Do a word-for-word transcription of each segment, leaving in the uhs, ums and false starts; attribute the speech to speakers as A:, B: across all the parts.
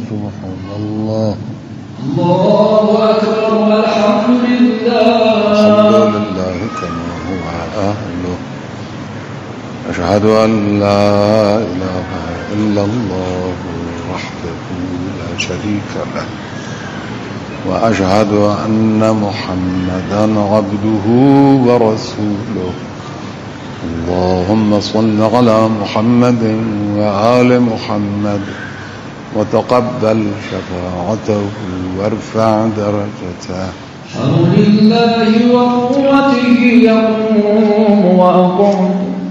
A: سبحان الله.
B: الله أكبر والحمد لله.
A: الحمد لله كما هو أهله. أشهد أن لا إله إلا الله وحده لا شريك له، وأشهد أن محمدا عبده ورسوله. اللهم صل على محمد وآل محمد وتقبل شفاعته وارفع درجته.
B: حول الله وقوته يقوم وأقوم.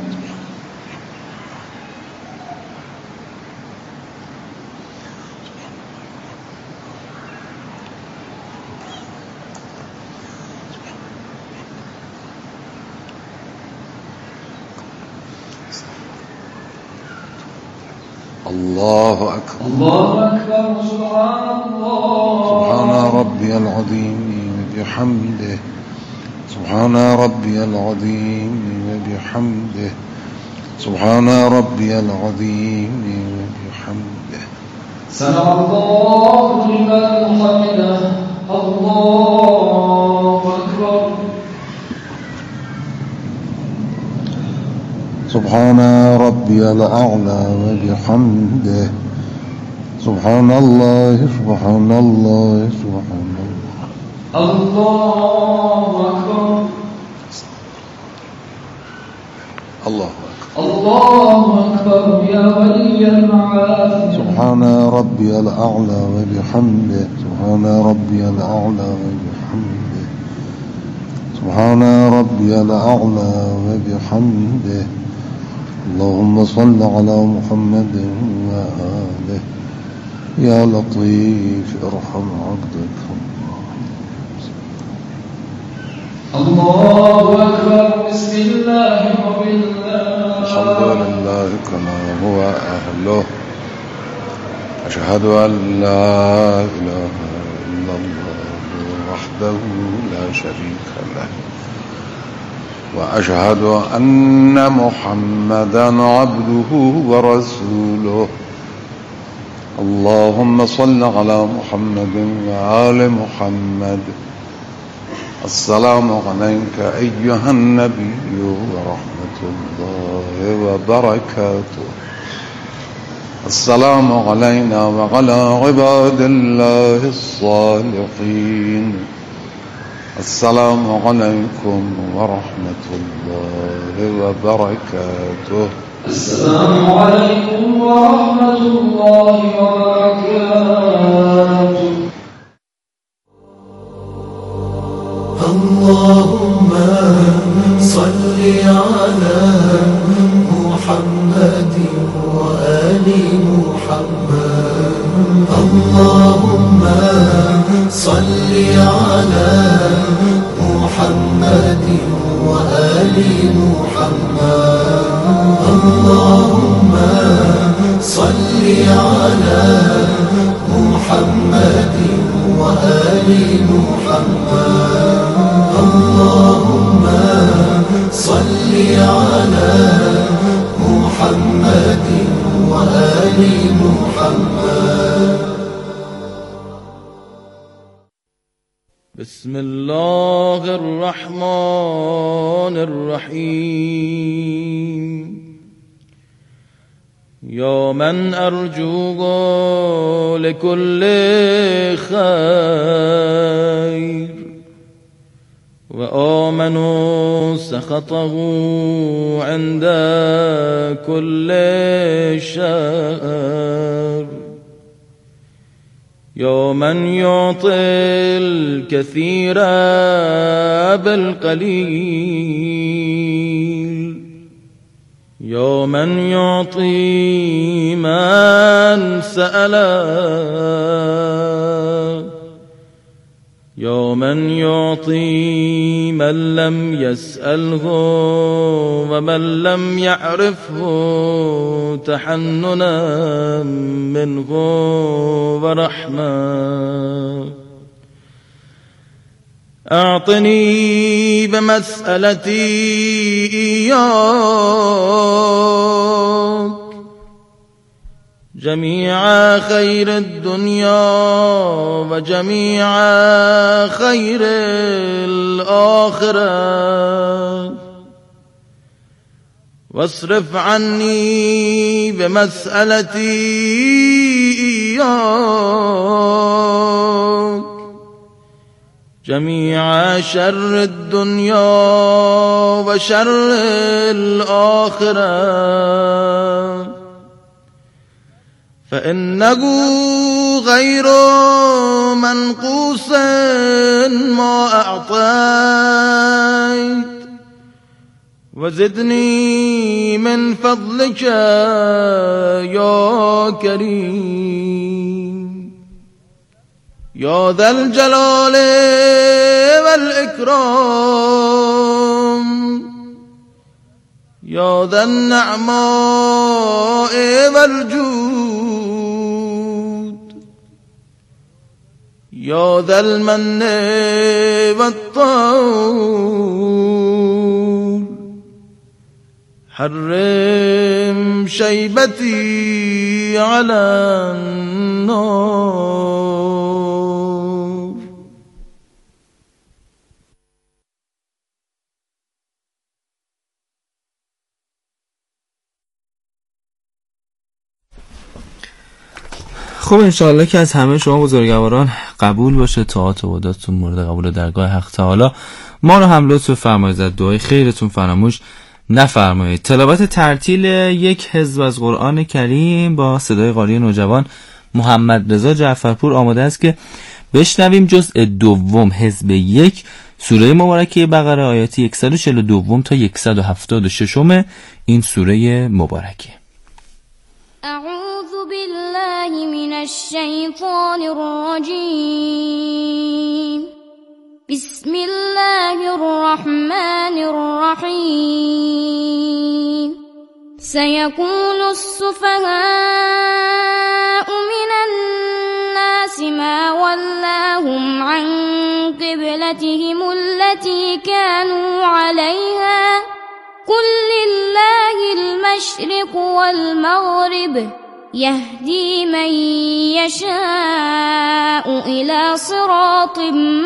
A: الله أكبر.
B: الله أكبر. سبحان الله.
A: سبحان ربي العظيم وبحمده. سبحان ربي العظيم وبحمده. سبحان ربي العظيم وبحمده.
B: سمع الله لمن حمده. الله أكبر.
A: سبحان ربي الأعلى وبحمده. سبحان الله سبحان الله سبحان الله.
B: الله أكبر.
A: الله أكبر.
B: الله أكبر يا ولي المعافي.
A: سبحان ربي الأعلى وبحمده. سبحان ربي الأعلى وبحمده. سبحان ربي الأعلى وبحمده. اللهم صل على محمد وآله. يا لطيف ارحم عبدك.
B: الله أكبر. بسم الله وبالله.
A: الحمد لله كما هو أهله. أشهد أن لا إله إلا الله وحده لا شريك له، وأشهد أن محمدا عبده ورسوله. اللهم صل على محمد وآل محمد. السلام عليك أيها النبي ورحمة الله وبركاته. السلام علينا وعلى عباد الله الصالحين. السلام عليكم ورحمة الله وبركاته.
B: السلام عليكم ورحمة الله وبركاته.
C: اللهم صل على محمد وآل محمد. اللهم صل على محمد وآل محمد. اللهم صل على محمد وآل محمد. اللهم صل على محمد وآل محمد.
D: بسم الله الرحمن الرحيم. يا من أرجوه لكل خير، وآمنوا سخطه عند كل شر. يا من يعطي الكثير بالقليل، يا من يعطي من سأله، يا من يعطي من لم يسأله ومن لم يعرفه تحننا منه ورحمة. أعطني بمسألتي إياك جميع خير الدنيا وجميع خير الآخرة واصرف عني بمسألتي إياك جميع شر الدنيا وشر الآخرة فإنه غير منقوص ما أعطيت وزدني من فضلك يا كريم يا ذا الجلال والإكرام يا ذا النعماء والجود يا ذا المن والطول حرم شيبتي على النار.
E: خب انشاءالله که از همه شما بزرگواران قبول باشه، طاعات و عباداتتون مورد قبول درگاه حق تعالی. ما رو هم لطف فرمایید، دعای خیرتون فراموش نفرمایید. تلاوت ترتیل یک حزب از قرآن کریم با صدای قاری نوجوان محمد رضا جعفرپور آماده است که بشنویم جزء دوم حزب یک سوره مبارکه بقره آیاتی صد و چهل و دو تا صد و هفتاد و شش این سوره مبارکه.
F: اعوذ بالله من الشیطان الرجیم بسم الله الرحمن الرحیم سيقول السفهاء من الناس ما ولاهم عن قبلتهم التي كانوا عليها قل لله المشرق والمغرب يهدي من يشاء إلى صراط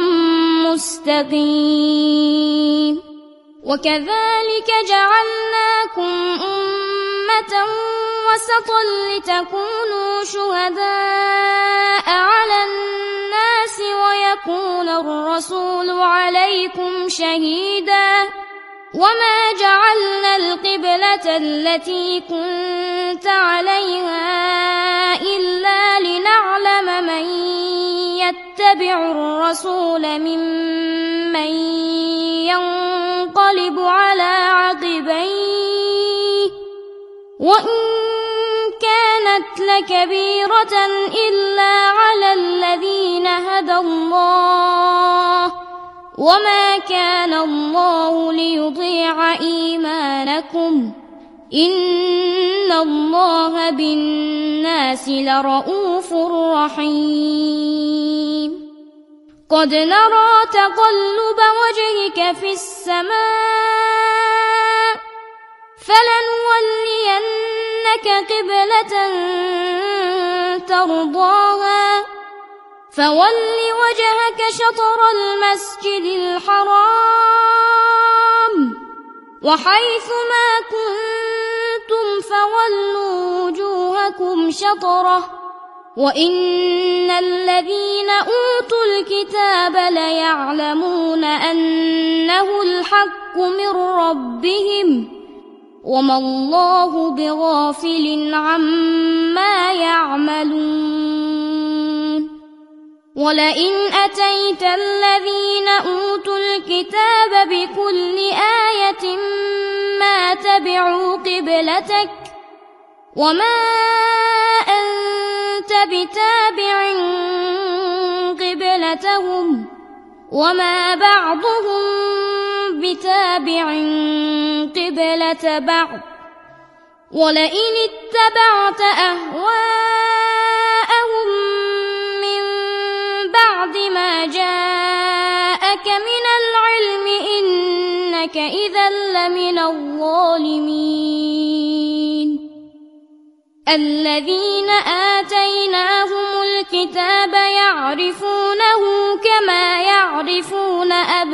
F: مستقيم وكذلك جعلناكم أمة وسطا لتكونوا شهداء على الناس ويكون الرسول عليكم شهيدا وما جعلنا القبلة التي كنت عليها إلا لنعلم من يتبع الرسول ممن ينقلب على عقبيه وإن كانت لكبيرة إلا على الذين هدى الله وما كان الله ليضيع إيمانكم إن الله بالناس لرؤوف رحيم قد نرى تقلب وجهك في السماء فلنولينك قبلة ترضاها فول وجهك شطر المسجد الحرام وحيث ما كنتم فولوا وجوهكم شطره وإن الذين أوتوا الكتاب ليعلمون أنه الحق من ربهم وما الله بغافل عما يعملون ولئن أتيت الذين أوتوا الكتاب بكل آية ما تبعوا قبلتك وما أنت بتابع قبلتهم وما بعضهم بتابع قبلة بعض ولئن اتبعت أهواءهم من بعد ما جاءك من العلم إنك إذا لمن الظالمين الذين آتيناهم الكتاب يعرفونه كما يعرفون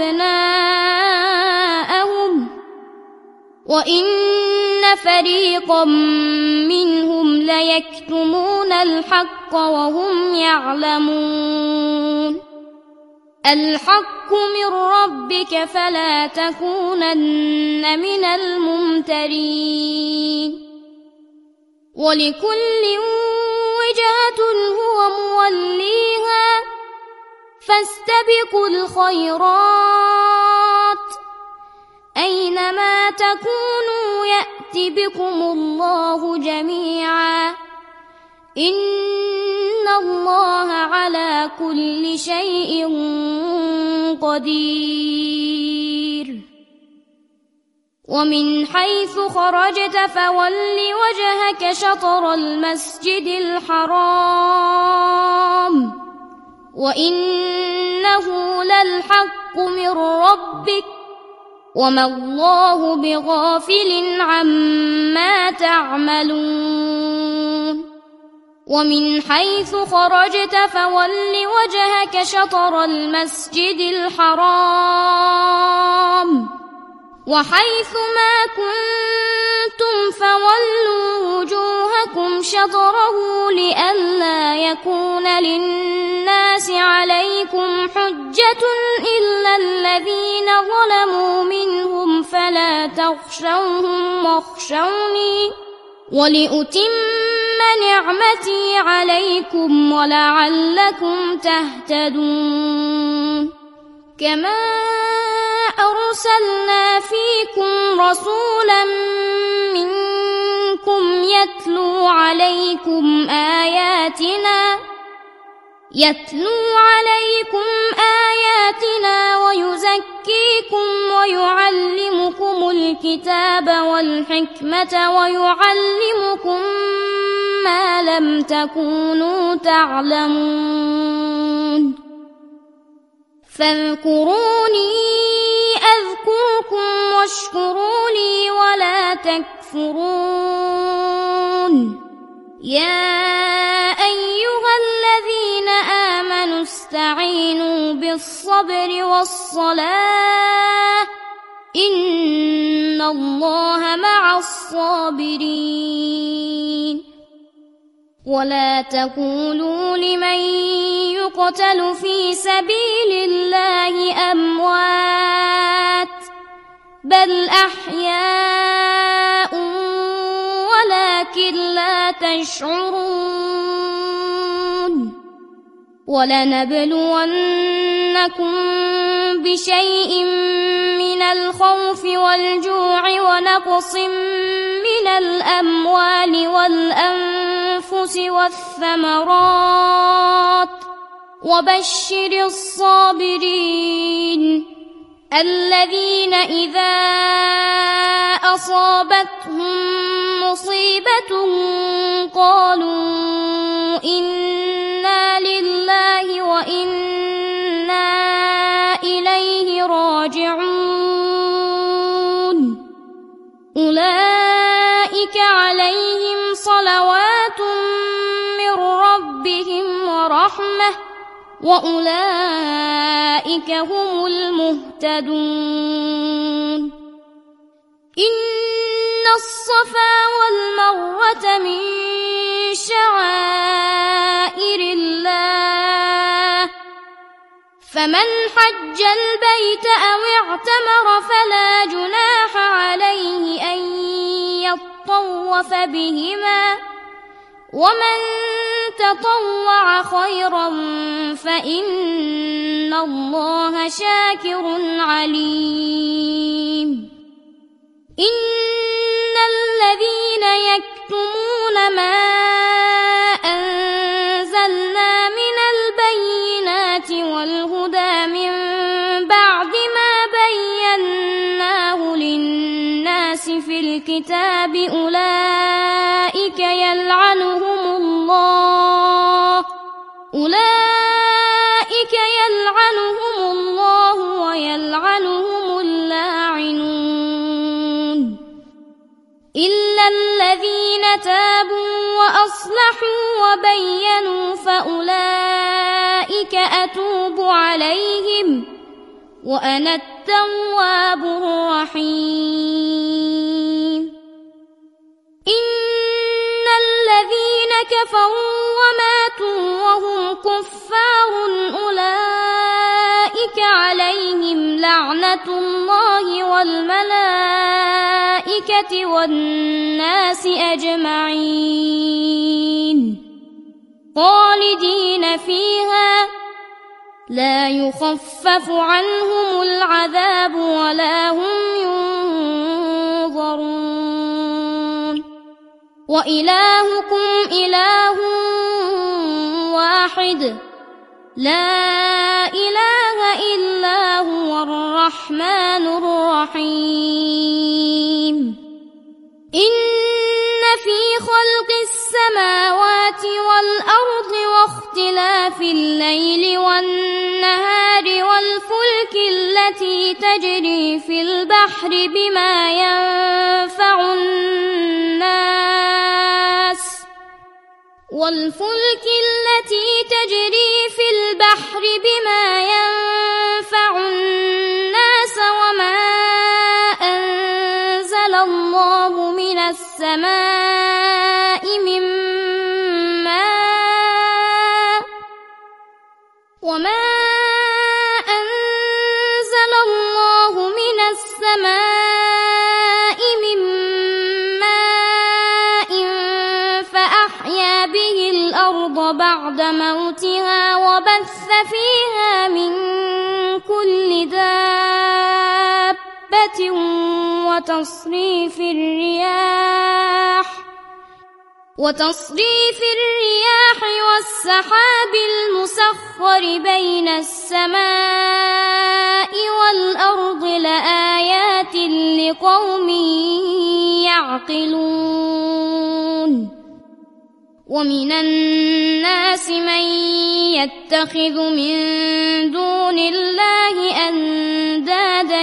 F: أبناءهم وإن فريقا منهم ليكتمون الحق وهم يعلمون الحق من ربك فلا تكونن من الممترين ولكل وجهة هو موليها فاستبقوا الخيرات أينما تكونوا يأت بكم الله جميعا إن الله على كل شيء قدير ومن حيث خرجت فول وجهك شطر المسجد الحرام وإنه للحق من ربك وما الله بغافل عما تعملون ومن حيث خرجت فول وجهك شطر المسجد الحرام وحيث ما كنتم فولوا وجوهكم شطره لئلا يكون للناس عليكم حجة إلا الذين ظلموا منهم فلا تخشوهم واخشوني ولأتم نعمتي عليكم ولعلكم تهتدون كما أرسلنا فيكم رسولا منكم يتلو عليكم آياتنا يتلو عليكم آياتنا ويزكيكم ويعلمكم الكتاب والحكمة ويعلمكم ما لم تكونوا تعلمون فاذكروني أذكركم واشكروا لي ولا تكفرون يا أيها الذين آمنوا استعينوا بالصبر والصلاة إن الله مع الصابرين ولا تقولوا لمن يقتل في سبيل الله أموات بل أحياء ولكن لا تشعرون ولنبلونكم بشيء من الخوف والجوع ونقص من الأموال والأنفس والثمرات وبشر الصابرين الذين إذا أصابتهم مصيبة قالوا إنا لله وإنا إليه راجعون أولئك عليهم صلوات من ربهم ورحمة وأولئك هم المهتدون إن الصفا والمروة من شعائر الله فمن حج البيت أو اعتمر فلا جناح عليه أن يطوف بهما ومن تطوع خيرا فإن الله شاكر عليم إن الذين يكتمون ما أنزلنا من البينات والهدى من بعد ما بيناه للناس في الكتاب أولئك يلعنهم الله أولئك يلعنهم الله ويلعنهم اللاعنون إلا الذين تابوا وأصلحوا وبينوا فأولئك أتوب عليهم وأنا التواب الرحيم إن الذين كفروا وماتوا وهم كفار أولئك عليهم لعنة الله والملائكة والناس أجمعين خالدين فيها لا يخفف عنهم العذاب ولا هم ينظرون وإلهكم إله واحد لا إله إلا هو الرحمن الرحيم إن في خلق السماوات والأرض واختلاف الليل والنهار والفلك التي تجري في البحر بما ينفع الناس والفلك التي تجري في البحر بما ينفع الناس وما أنزل الله من السماء من ماء وما أنزل الله من السماء من ماء فأحيا به الأرض بعد موتها وبث فيها من كل دابة وتصريف الرياح وتصريف الرياح والسحاب المسخر بين السماء والأرض لآيات لقوم يعقلون ومن الناس من يتخذ من دون الله أندادا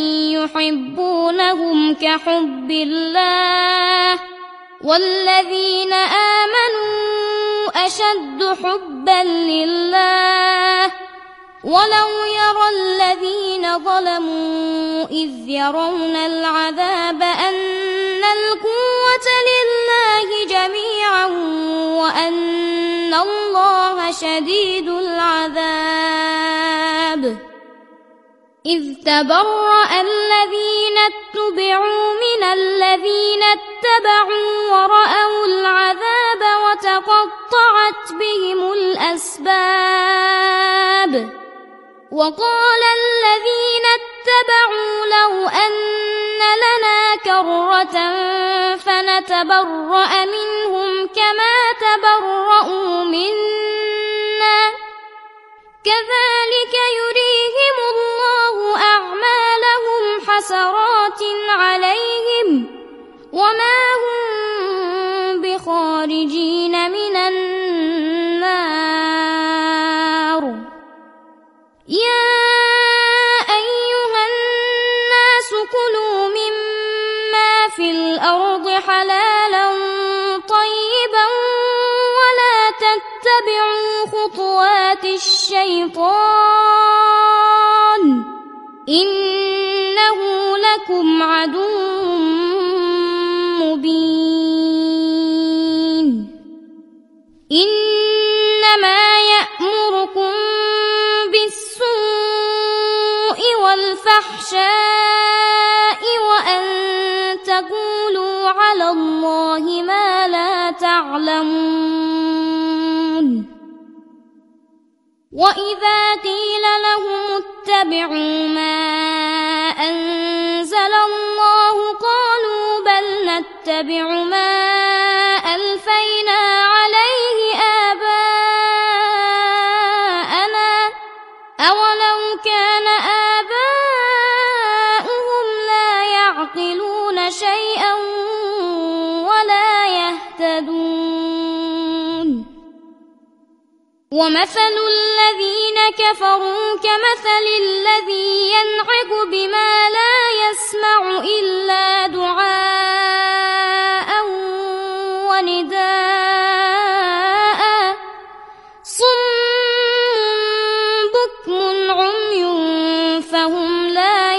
F: يحبونهم كحب الله والذين آمنوا أشد حبا لله ولو يرى الذين ظلموا إذ يرون العذاب أن القوة لله جميعا وأن الله شديد العذاب إذ تبرأ الذين اتبعوا من الذين اتبعوا ورأوا العذاب وتقطعت بهم الأسباب وقال الذين اتبعوا لو أن لنا كرة فنتبرأ منهم كما تبرؤوا منا كذلك يريهم الله أعمالهم حسرات عليهم وما هم بخارجين من النار يا أيها الناس كلوا مما في الأرض حلالا طيبا ولا تتبعوا خطوات الشيطان إنه لكم عدو مبين إنما يأمركم بالسوء والفحشاء وأن تقولوا على الله ما لا تعلمون وإذا قيل لهم اتبعوا ما أنزل الله قالوا بل نتبع ما ألفينا عليه آباءنا أولو كان آباؤهم لا يعقلون شيئا ولا يهتدون ومثل الذين كفروا كمثل الذي ينعق بما لا يسمع إلا دعاء فهم لا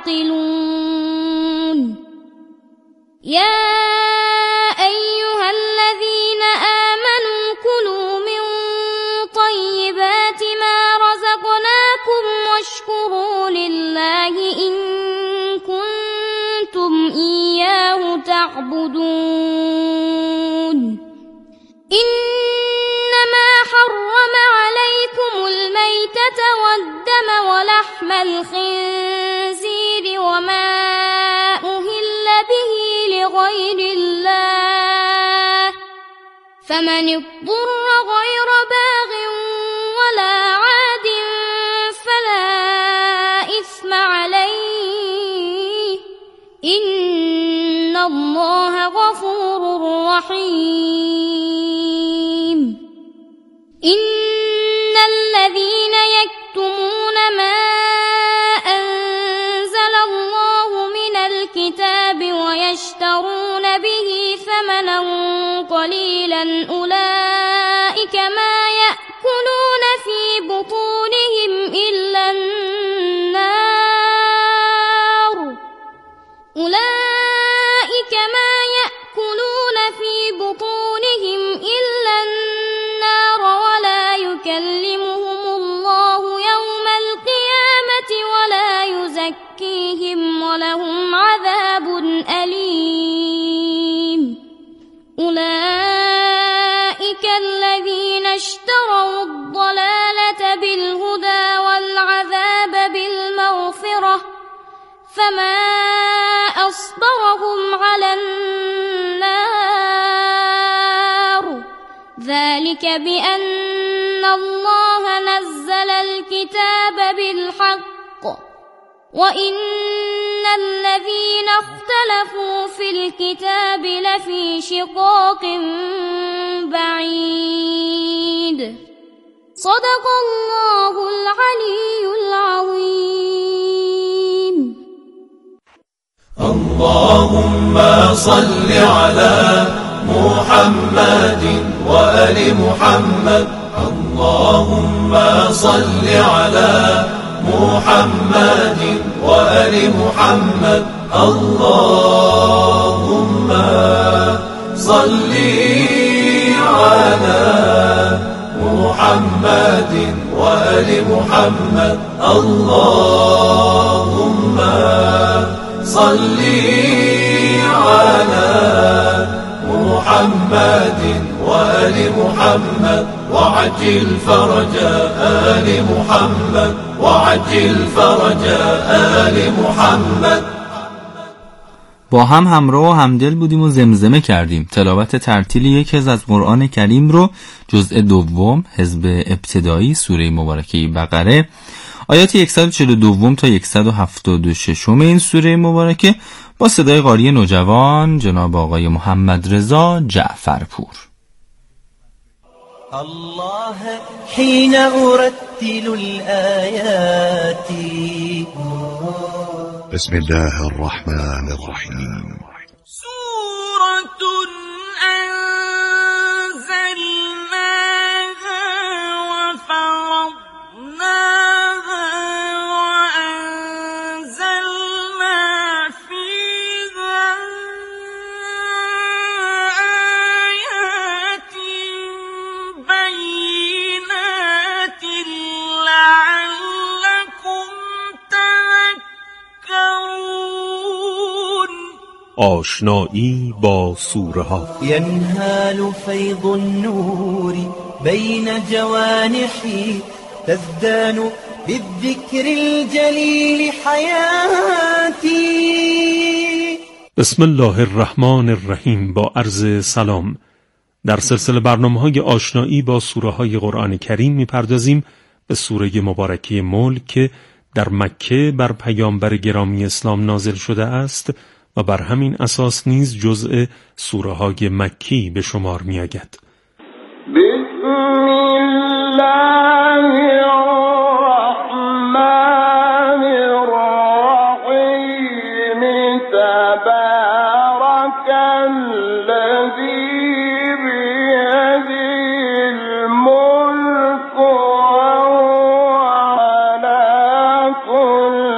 F: يعقلون يا أيها الذين آمنوا كلوا من طيبات ما رزقناكم واشكروا لله إن كنتم إياه تعبدون إنما حرم عليكم الميتة والدم ولحم الخنزير وما أهل به لغير الله فمن اضطر غير باغ ولا عاد فلا إثم عليه إن الله غفور رحيم إن الذين يكتمون ما أنزل الله من الكتاب ويشترون به ثمنا قليلا أولئك ما يأكلون في بطونهم إلا النار أولئك ما يأكلون في بطونهم إلا النار ولا يكلمهم الله يوم القيامة ولا يزكيهم ولهم عذاب أليم أولئك الذين اشتروا الضلالة بالهدى والعذاب بالمغفرة فما أصبرهم على النار ذلك بأن الله نزل الكتاب بالحق وإن الذين اختلفوا في الكتاب لفي شقاق بعيد صدق الله العلي العظيم
C: اللهم صل على محمد وآل محمد اللهم صل على محمد وآل محمد اللهم صل على محمد وآل محمد اللهم صل على محمد وآل محمد وعجل فرج آل محمد وعجل فرج آل محمد.
E: با هم همراه و همدل بودیم و زمزمه کردیم تلاوت ترتیل یک حزب از قرآن کریم رو، جزء دوم حزب ابتدایی سوره مبارکه بقره، آیات صد و چهل و دو تا صد و هفتاد و شش این سوره مبارکه با صدای قاری نوجوان جناب آقای محمد رضا جعفرپور.
G: الله حين أرتل الآيات
H: بسم الله الرحمن الرحيم
I: سورة أنزلناها وفرضناها وأنزلنا فيها آيات بينات لعلكم تذكرون.
J: آشنایی با سوره ها.
G: ينهال فيض النور بين جوانحي تزدان بالذكر الجليل حياتي.
J: بسم الله الرحمن الرحیم. با عرض سلام در سلسله برنامه‌های آشنایی با سوره‌های قرآن کریم می‌پردازیم به سوره مبارکه ملک که در مکه بر پیامبر گرامی اسلام نازل شده است و بر همین اساس نیز جزء سوره‌های مکی به شمار می‌آید.
I: بسم الله الرحمن الرحیم. تبارک الذی بیده الملک وهو على كل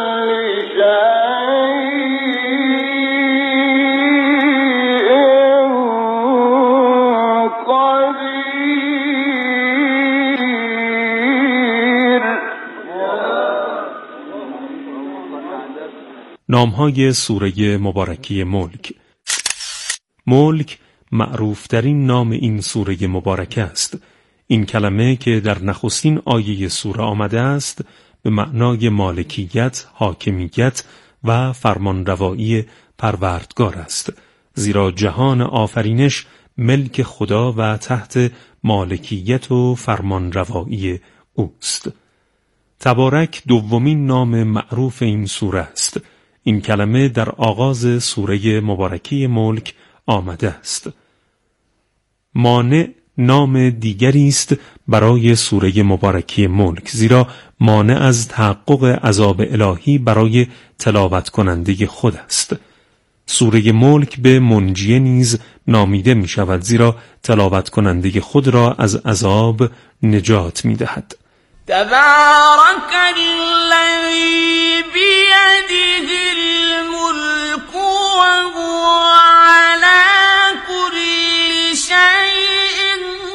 J: نامهای سوره مبارکه ملک. ملک معروفترین نام این سوره مبارکه است. این کلمه که در نخستین آیه سوره آمده است به معنای مالکیت، حاکمیت و فرمانروایی پروردگار است، زیرا جهان آفرینش ملک خدا و تحت مالکیت و فرمانروایی اوست. تبارک دومین نام معروف این سوره است. این کلمه در آغاز سوره مبارکه ملک آمده است. مانع نام دیگری است برای سوره مبارکه ملک، زیرا مانع از تحقق عذاب الهی برای تلاوت کننده خود است. سوره ملک به منجیه نیز نامیده می شود، زیرا تلاوت کننده خود را از عذاب نجات می دهد.
I: تبارك الذي بيده الملك وهو على كل شيء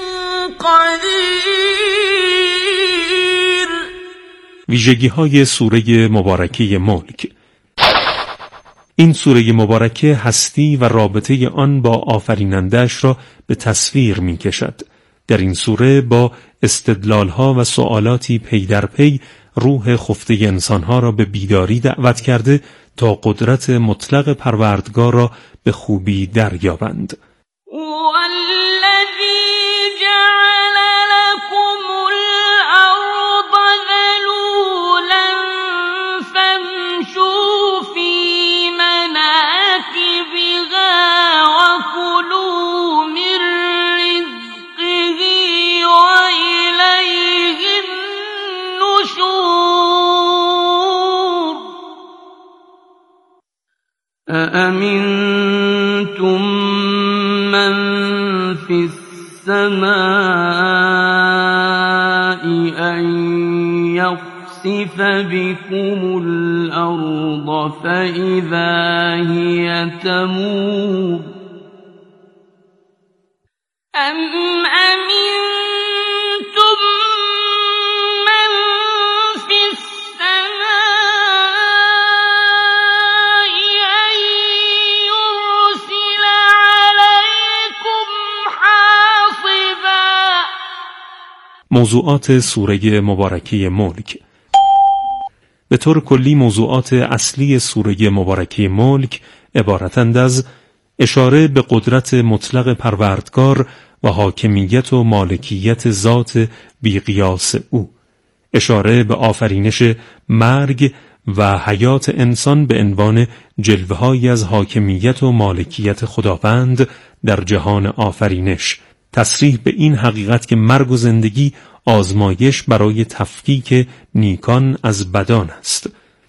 I: قدير.
J: ویژگی های سوره مبارکه ملک. این سوره مبارکه هستی و رابطه آن با آفریننده‌اش را به تصویر می کشد. در این سوره با استدلالها و سوالاتی پی در پی روح خفته انسانها را به بیداری دعوت کرده تا قدرت مطلق پروردگار را به خوبی دریابند.
I: أأمنتم من في السماء أن يخسف بكم الأرض فإذا هي تمور أم أمنتم من في السماء أن يرسل عليكم حاصبا.
J: موضوعات سوره مبارکه ملک. به طور کلی موضوعات اصلی سوره مبارکه ملک عبارتند از اشاره به قدرت مطلق پروردگار و حاکمیت و مالکیت ذات بی‌قیاس او، اشاره به آفرینش، مرگ و حیات انسان به عنوان جلوه‌هایی از حاکمیت و مالکیت خداوند در جهان آفرینش، تصریح به این حقیقت که مرگ و زندگی آزمایش برای تفکیک نیکان از بدان است.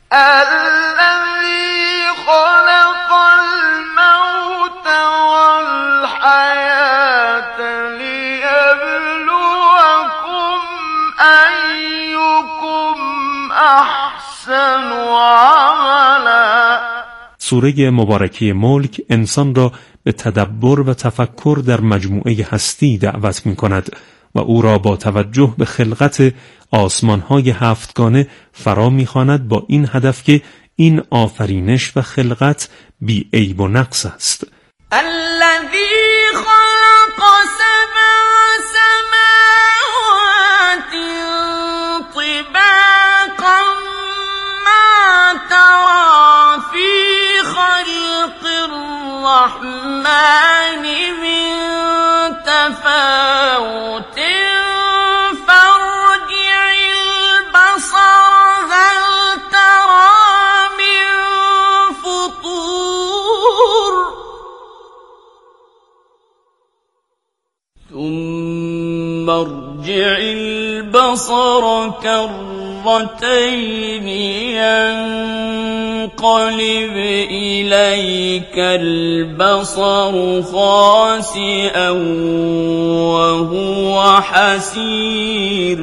I: الذي خلق الموت والحياة ليبلوكم أيكم أحسن عملا.
J: سوره مبارکه ملک انسان را به تدبر و تفکر در مجموعه هستی دعوت می کند و او را با توجه به خلقت آسمان‌های هفتگانه فرا می‌خواند با این هدف که این آفرینش و خلقت بی عیب و نقص است.
I: الذي خلق سبع سماوات طباقا ما ترى في خلق الرحمن من تفاوت فارجع البصر هل ترى من فطور ثم ارجع البصر كرتين ينقلب إليك البصر خاسئا وهو حسير